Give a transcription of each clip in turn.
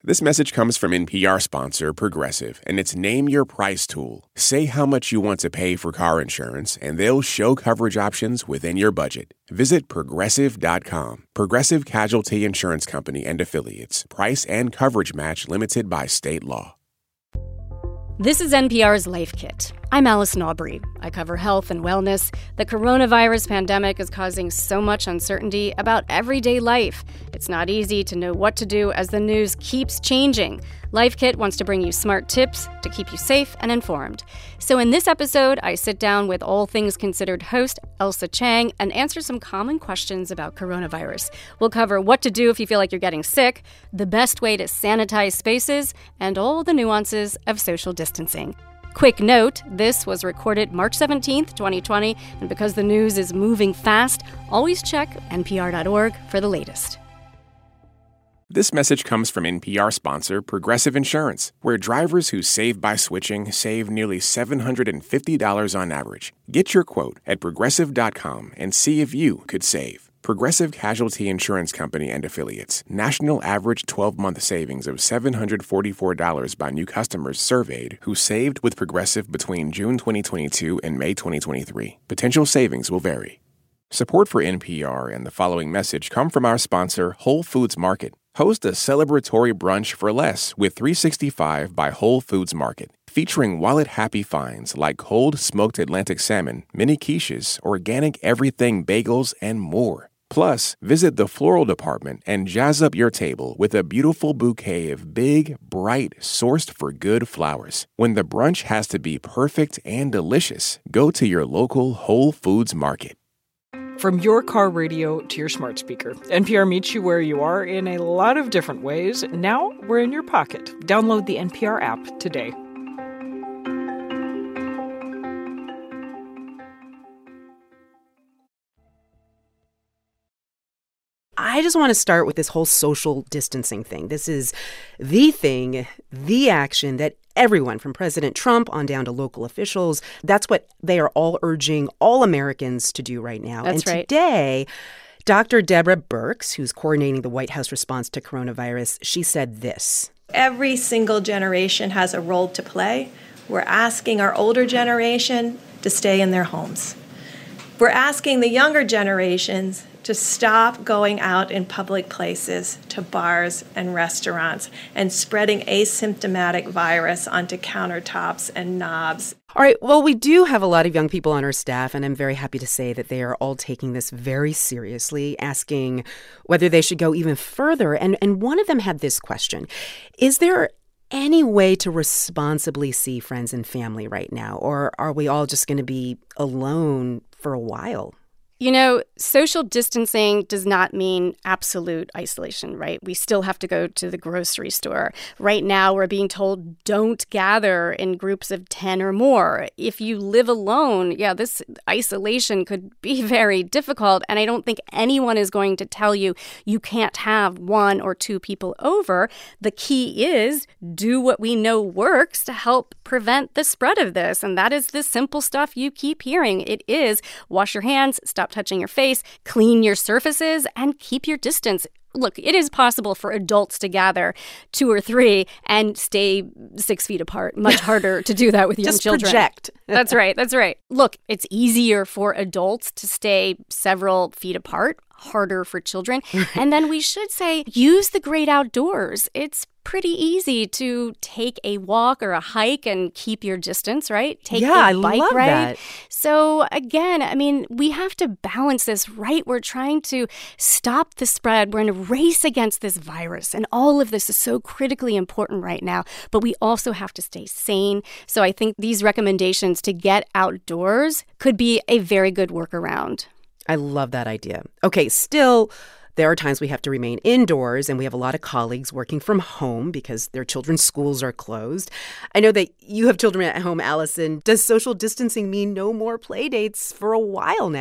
This message comes from NPR sponsor Progressive, and it's Name Your Price tool. Say how much you want to pay for car insurance, and they'll show coverage options within your budget. Visit Progressive.com. Progressive Casualty Insurance Company and Affiliates. Price and coverage match limited by state law. This is NPR's Life Kit. I'm Allison Aubrey. I cover health and wellness. The coronavirus pandemic is causing so much uncertainty about everyday life. It's not easy to know what to do as the news keeps changing. Life Kit wants to bring you smart tips to keep you safe and informed. So in this episode, I sit down with All Things Considered host Ailsa Chang and answer some common questions about coronavirus. We'll cover what to do if you feel like you're getting sick, the best way to sanitize spaces, and all the nuances of social distancing. Quick note, this was recorded March 17th, 2020, and because the news is moving fast, always check npr.org for the latest. This message comes from NPR sponsor Progressive Insurance, where drivers who save by switching save nearly $750 on average. Get your quote at Progressive.com and see if you could save. Progressive Casualty Insurance Company and Affiliates. National average 12-month savings of $744 by new customers surveyed who saved with Progressive between June 2022 and May 2023. Potential savings will vary. Support for NPR and the following message come from our sponsor, Whole Foods Market. Host a celebratory brunch for less with 365 by Whole Foods Market, featuring wallet-happy finds like cold smoked Atlantic salmon, mini quiches, organic everything bagels, and more. Plus, visit the floral department and jazz up your table with a beautiful bouquet of big, bright, sourced-for-good flowers. When the brunch has to be perfect and delicious, go to your local Whole Foods Market. From your car radio to your smart speaker, NPR meets you where you are in a lot of different ways. Now we're in your pocket. Download the NPR app today. I just want to start with this whole social distancing thing. This is the thing, the action that everyone from President Trump on down to local officials, that's what they are all urging all Americans to do right now. That's right. Today, Dr. Deborah Birx, who's coordinating the White House response to coronavirus, she said this. Every single generation has a role to play. We're asking our older generation to stay in their homes. We're asking the younger generations to stop going out in public places, to bars and restaurants, and spreading asymptomatic virus onto countertops and knobs. All right, well, we do have a lot of young people on our staff, and I'm very happy to say that they are all taking this very seriously, asking whether they should go even further. And one of them had this question. Is there any way to responsibly see friends and family right now, or are we all just going to be alone for a while? You know, social distancing does not mean absolute isolation, right? We still have to go to the grocery store. Right now, we're being told don't gather in groups of 10 or more. If you live alone, this isolation could be very difficult. And I don't think anyone is going to tell you you can't have one or two people over. The key is do what we know works to help prevent the spread of this. And that is the simple stuff you keep hearing. It is wash your hands, stop touching your face, clean your surfaces, and keep your distance. Look, it is possible for adults to gather 2 or 3 and stay 6 feet apart. Much harder to do that with young children. Just project. That's right. That's right. Look, it's easier for adults to stay several feet apart, harder for children. And then we should say, use the great outdoors. It's pretty easy to take a walk or a hike and keep your distance, right? Take a bike love ride. That. So again, I mean, we have to balance this, right? We're trying to stop the spread. We're in a race against this virus. And all of this is so critically important right now. But we also have to stay sane. So I think these recommendations to get outdoors could be a very good workaround. I love that idea. Okay, still, there are times we have to remain indoors, and we have a lot of colleagues working from home because their children's schools are closed. I know that you have children at home, Allison. Does social distancing mean no more play dates for a while now?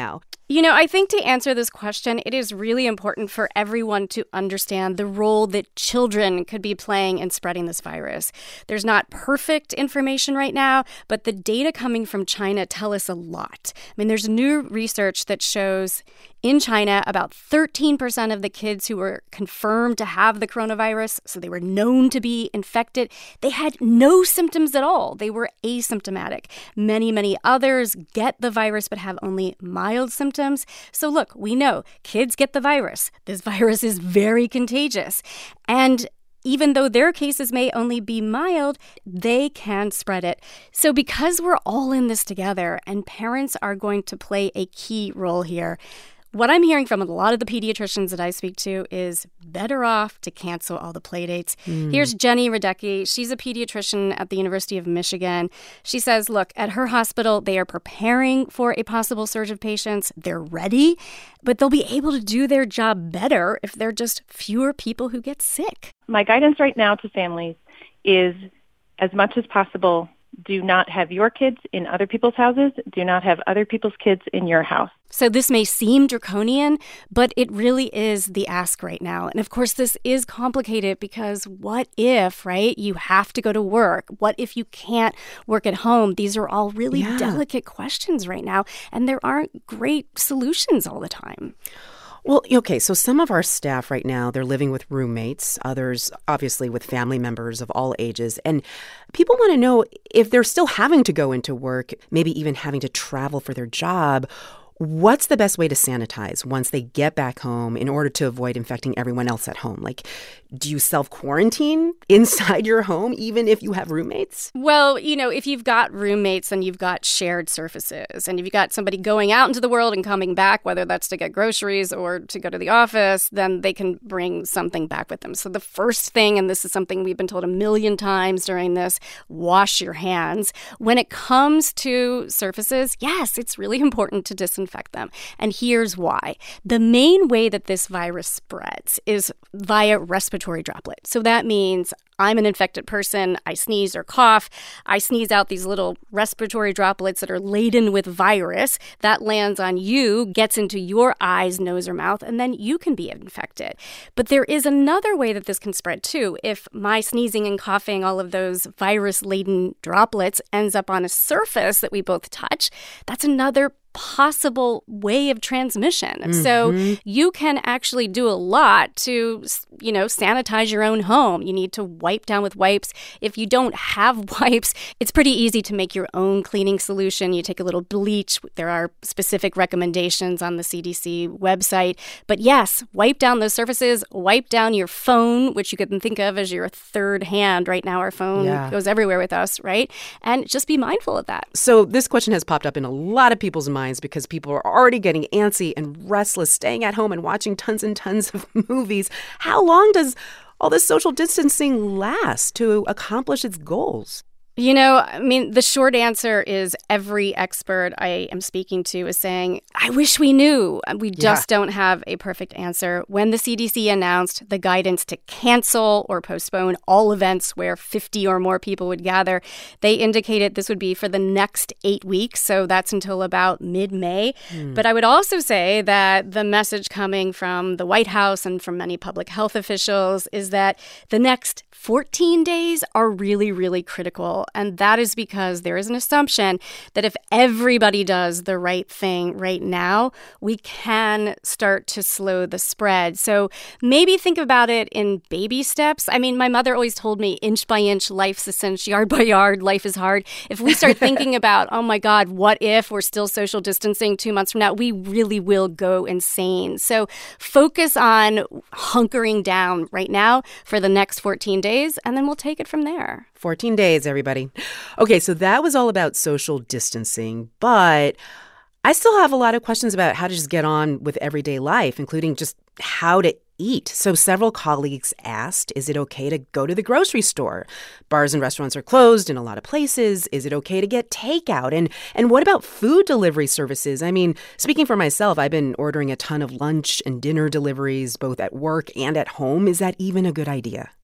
You know, I think to answer this question, it is really important for everyone to understand the role that children could be playing in spreading this virus. There's not perfect information right now, but the data coming from China tell us a lot. I mean, there's new research that shows in China, about 13% of the kids who were confirmed to have the coronavirus, so they were known to be infected, they had no symptoms at all. They were asymptomatic. Many others get the virus but have only mild symptoms. So look, we know kids get the virus. This virus is very contagious. And even though their cases may only be mild, they can spread it. So because we're all in this together and parents are going to play a key role here, what I'm hearing from a lot of the pediatricians that I speak to is better off to cancel all the play dates. Here's Jenny Radecki. She's a pediatrician at the University of Michigan. She says, look, at her hospital, they are preparing for a possible surge of patients. They're ready, but they'll be able to do their job better if there are just fewer people who get sick. My guidance right now to families is, as much as possible, do not have your kids in other people's houses. Do not have other people's kids in your house. So this may seem draconian, but it really is the ask right now. And of course, this is complicated because what if, right, you have to go to work? What if you can't work at home? These are all really delicate questions right now, and there aren't great solutions all the time. Well, okay, so some of our staff right now, they're living with roommates, others obviously with family members of all ages. And people want to know if they're still having to go into work, maybe even having to travel for their job, what's the best way to sanitize once they get back home in order to avoid infecting everyone else at home? Like, do you self-quarantine inside your home even if you have roommates? Well, you know, if you've got roommates and you've got shared surfaces and if you've got somebody going out into the world and coming back, whether that's to get groceries or to go to the office, then they can bring something back with them. So the first thing, and this is something we've been told a million times during this, wash your hands. When it comes to surfaces, yes, it's really important to disinfect them. And here's why. The main way that this virus spreads is via respiratory droplet. So that means I'm an infected person, I sneeze or cough, I sneeze out these little respiratory droplets that are laden with virus. That lands on you, gets into your eyes, nose, or mouth, and then you can be infected. But there is another way that this can spread too. If my sneezing and coughing, all of those virus-laden droplets ends up on a surface that we both touch, that's another possible way of transmission. So you can actually do a lot to, you know, sanitize your own home. You need to wipe down with wipes. If you don't have wipes, it's pretty easy to make your own cleaning solution. You take a little bleach. There are specific recommendations on the CDC website. But yes, wipe down those surfaces, wipe down your phone, which you can think of as your third hand. Right now, our phone goes everywhere with us, right? And just be mindful of that. So this question has popped up in a lot of people's minds because people are already getting antsy and restless, staying at home and watching tons and tons of movies. How long does all this social distancing last to accomplish its goals? You know, I mean, the short answer is every expert I am speaking to is saying, I wish we knew. We just don't have a perfect answer. When the CDC announced the guidance to cancel or postpone all events where 50 or more people would gather, they indicated this would be for the next 8 weeks. So that's until about mid-May. But I would also say that the message coming from the White House and from many public health officials is that the next 14 days are really, really critical. And that is because there is an assumption that if everybody does the right thing right now, we can start to slow the spread. So maybe think about it in baby steps. I mean, my mother always told me inch by inch, life's a cinch, yard by yard, life is hard. If we start thinking about, oh my God, what if we're still social distancing 2 months from now, we really will go insane. So focus on hunkering down right now for the next 14 days, and then we'll take it from there. 14 days, everybody. Okay, so that was all about social distancing, but I still have a lot of questions about how to just get on with everyday life, including just how to eat. So several colleagues asked, is it okay to go to the grocery store? Bars and restaurants are closed in a lot of places. Is it okay to get takeout? And what about food delivery services? I mean, speaking for myself, I've been ordering a ton of lunch and dinner deliveries, both at work and at home. Is that even a good idea?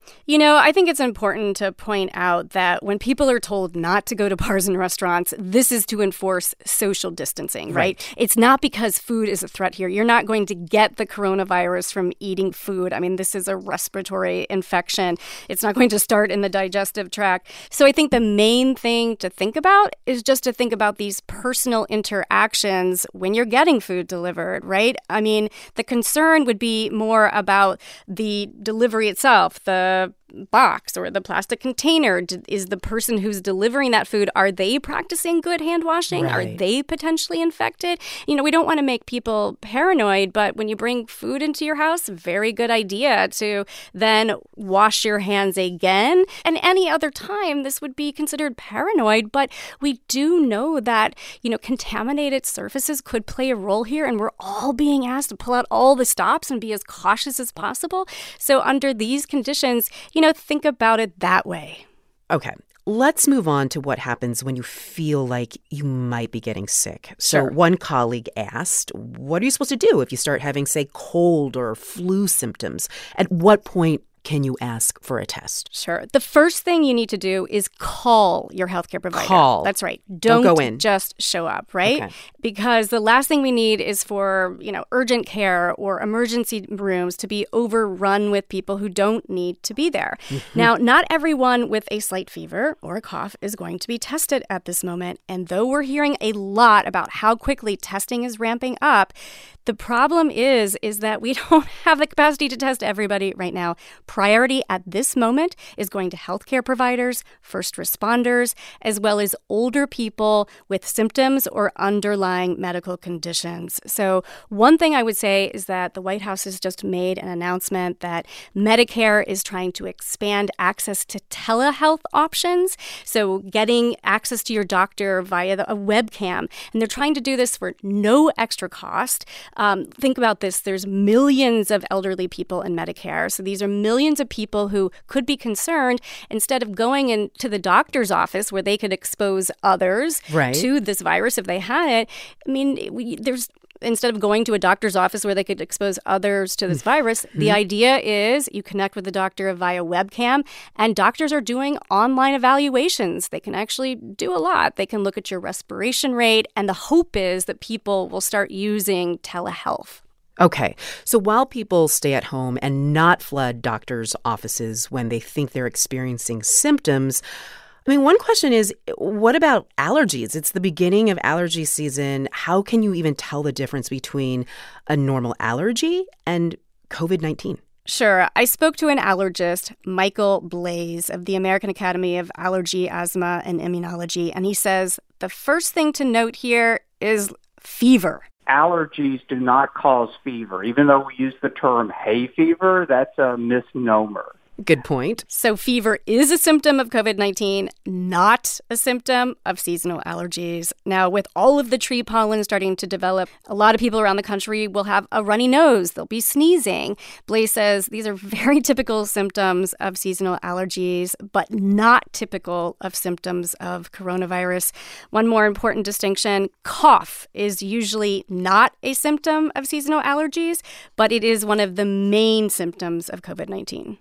You know, I think it's important to point out that when people are told not to go to bars and restaurants, this is to enforce social distancing, right? It's not because food is a threat here. You're not going to get the coronavirus from eating food. I mean, this is a respiratory infection. It's not going to start in the digestive tract. So I think the main thing to think about is just to think about these personal interactions when you're getting food delivered, right? I mean, the concern would be more about the delivery itself, the box or the plastic container. Is the person who's delivering that food, are they practicing good hand washing? Are they potentially infected? You know, we don't want to make people paranoid, but when you bring food into your house, very good idea to then wash your hands again. And any other time, this would be considered paranoid, but we do know that, you know, contaminated surfaces could play a role here, and we're all being asked to pull out all the stops and be as cautious as possible. So under these conditions, you know, think about it that way. Okay. Let's move on to what happens when you feel like you might be getting sick. So one colleague asked, what are you supposed to do if you start having, say, cold or flu symptoms? At what point can you ask for a test? Sure. The first thing you need to do is call your healthcare provider. Call. That's right. Don't go in. Just show up, right? Okay. Because the last thing we need is for, you know, urgent care or emergency rooms to be overrun with people who don't need to be there. Now, not everyone with a slight fever or a cough is going to be tested at this moment. And though we're hearing a lot about how quickly testing is ramping up, the problem is that we don't have the capacity to test everybody right now. Priority at this moment is going to healthcare providers, first responders, as well as older people with symptoms or underlying medical conditions. So one thing I would say is that the White House has just made an announcement that Medicare is trying to expand access to telehealth options. So getting access to your doctor via a webcam. And they're trying to do this for no extra cost. Think about this. There's millions of elderly people in Medicare. So these are millions of people who could be concerned. Instead of going into the doctor's office where they could expose others to this virus if they had it, I mean, instead of going to a doctor's office where they could expose others to this virus, the idea is you connect with the doctor via webcam, and doctors are doing online evaluations. They can actually do a lot. They can look at your respiration rate, and the hope is that people will start using telehealth. Okay. So while people stay at home and not flood doctors' offices when they think they're experiencing symptoms, I mean, one question is, what about allergies? It's the beginning of allergy season. How can you even tell the difference between a normal allergy and COVID-19? Sure. I spoke to an allergist, Michael Blaze of the American Academy of Allergy, Asthma, and Immunology, and he says the first thing to note here is fever. Allergies do not cause fever. Even though we use the term hay fever, that's a misnomer. Good point. So fever is a symptom of COVID-19, not a symptom of seasonal allergies. Now, with all of the tree pollen starting to develop, a lot of people around the country will have a runny nose. They'll be sneezing. Blaze says these are very typical symptoms of seasonal allergies, but not typical of symptoms of coronavirus. One more important distinction, cough is usually not a symptom of seasonal allergies, but it is one of the main symptoms of COVID-19.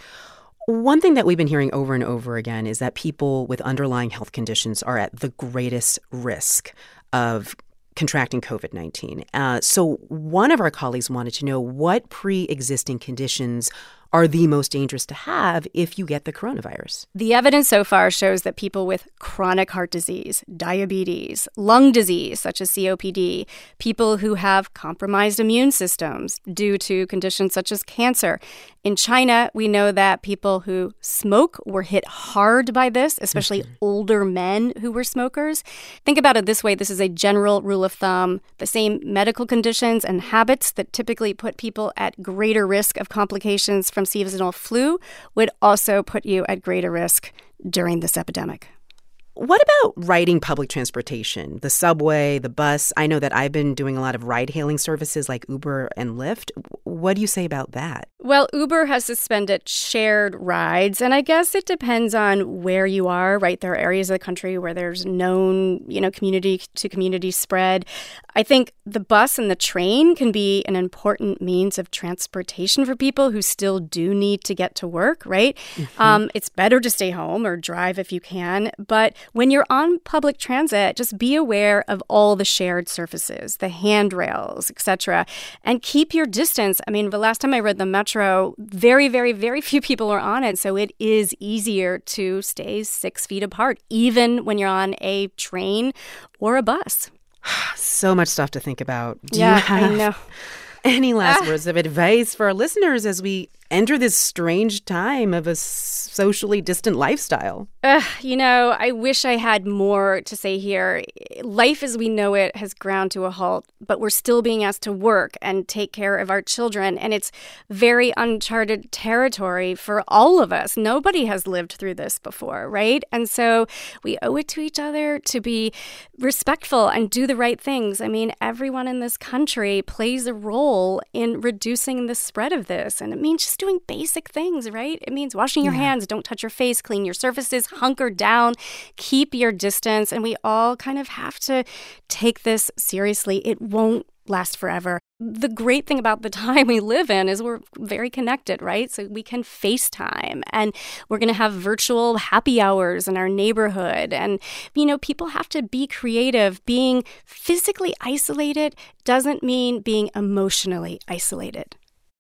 One thing that we've been hearing over and over again is that people with underlying health conditions are at the greatest risk of contracting COVID-19. So one of our colleagues wanted to know what pre-existing conditions are the most dangerous to have if you get the coronavirus. The evidence so far shows that people with chronic heart disease, diabetes, lung disease, such as COPD, people who have compromised immune systems due to conditions such as cancer. In China, we know that people who smoke were hit hard by this, especially older men who were smokers. Think about it this way. This is a general rule of thumb. The same medical conditions and habits that typically put people at greater risk of complications from seasonal flu would also put you at greater risk during this epidemic. What about riding public transportation, the subway, the bus? I know that I've been doing a lot of ride-hailing services like Uber and Lyft. What do you say about that? Well, Uber has suspended shared rides, and I guess it depends on where you are, right? There are areas of the country where there's known, community-to-community spread. I think the bus and the train can be an important means of transportation for people who still do need to get to work, right? It's better to stay home or drive if you can. But when you're on public transit, just be aware of all the shared surfaces, the handrails, etc., and keep your distance. I mean, the last time I rode the metro, very, very, very few people were on it. So it is easier to stay 6 feet apart, even when you're on a train or a bus. So much stuff to think about. Do you have I know. Any last words of advice for our listeners as we enter this strange time of a socially distant lifestyle? I wish I had more to say here. Life as we know it has ground to a halt, but we're still being asked to work and take care of our children. And it's very uncharted territory for all of us. Nobody has lived through this before, right? And so we owe it to each other to be respectful and do the right things. I mean, everyone in this country plays a role in reducing the spread of this. And it means just doing basic things, right? It means washing your hands, don't touch your face, clean your surfaces, hunker down, keep your distance. And we all kind of have to take this seriously. It won't last forever. The great thing about the time we live in is we're very connected, right? So we can FaceTime, and we're going to have virtual happy hours in our neighborhood. And, people have to be creative. Being physically isolated doesn't mean being emotionally isolated.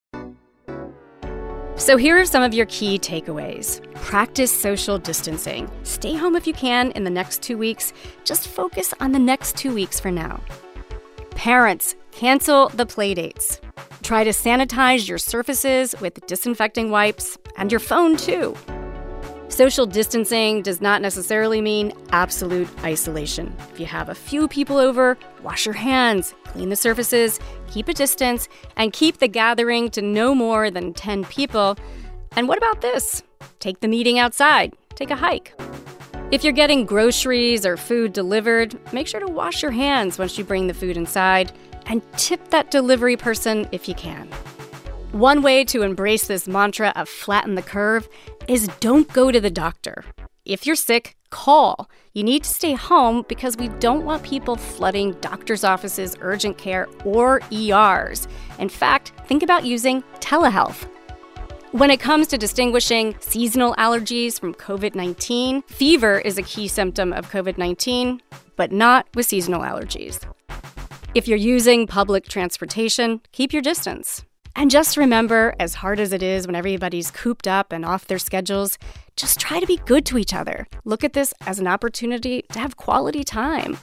So here are some of your key takeaways. Practice social distancing. Stay home if you can in the next 2 weeks. Just focus on the next 2 weeks for now. Parents, cancel the play dates. Try to sanitize your surfaces with disinfecting wipes and your phone too. Social distancing does not necessarily mean absolute isolation. If you have a few people over, wash your hands, clean the surfaces, keep a distance, and keep the gathering to no more than 10 people. And what about this? Take the meeting outside. Take a hike. If you're getting groceries or food delivered, make sure to wash your hands once you bring the food inside, and tip that delivery person if you can. One way to embrace this mantra of flatten the curve is don't go to the doctor. If you're sick, call. You need to stay home because we don't want people flooding doctors' offices, urgent care, or ERs. In fact, think about using telehealth. When it comes to distinguishing seasonal allergies from COVID-19, fever is a key symptom of COVID-19, but not with seasonal allergies. If you're using public transportation, keep your distance. And just remember, as hard as it is when everybody's cooped up and off their schedules, just try to be good to each other. Look at this as an opportunity to have quality time.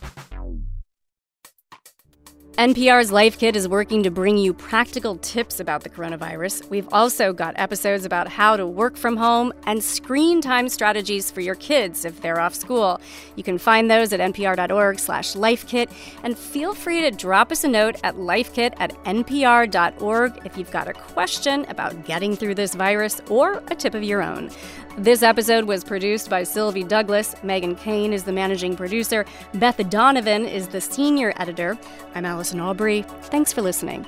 NPR's Life Kit is working to bring you practical tips about the coronavirus. We've also got episodes about how to work from home and screen time strategies for your kids if they're off school. You can find those at npr.org/lifekit, and feel free to drop us a note at lifekit@npr.org if you've got a question about getting through this virus or a tip of your own. This episode was produced by Sylvie Douglas. Megan Kane is the managing producer. Beth Donovan is the senior editor. I'm Allison Aubrey. Thanks for listening.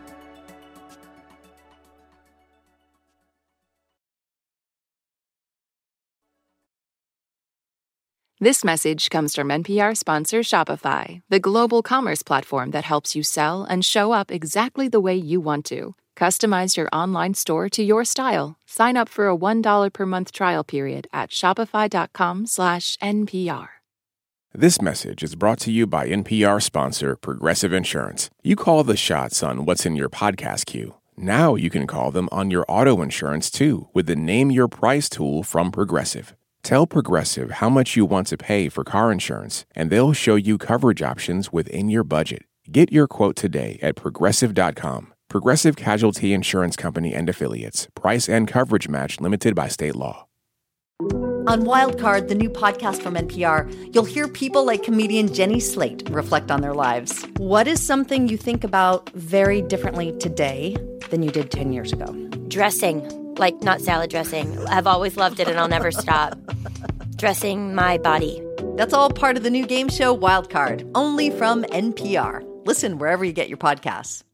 This message comes from NPR sponsor Shopify, the global commerce platform that helps you sell and show up exactly the way you want to. Customize your online store to your style. Sign up for a $1 per month trial period at shopify.com/NPR. This message is brought to you by NPR sponsor Progressive Insurance. You call the shots on what's in your podcast queue. Now you can call them on your auto insurance too with the Name Your Price tool from Progressive. Tell Progressive how much you want to pay for car insurance, and they'll show you coverage options within your budget. Get your quote today at Progressive.com. Progressive Casualty Insurance Company and Affiliates. Price and coverage match limited by state law. On Wildcard, the new podcast from NPR, you'll hear people like comedian Jenny Slate reflect on their lives. What is something you think about very differently today than you did 10 years ago? Dressing. Like, not salad dressing. I've always loved it and I'll never stop. Dressing my body. That's all part of the new game show Wildcard, only from NPR. Listen wherever you get your podcasts.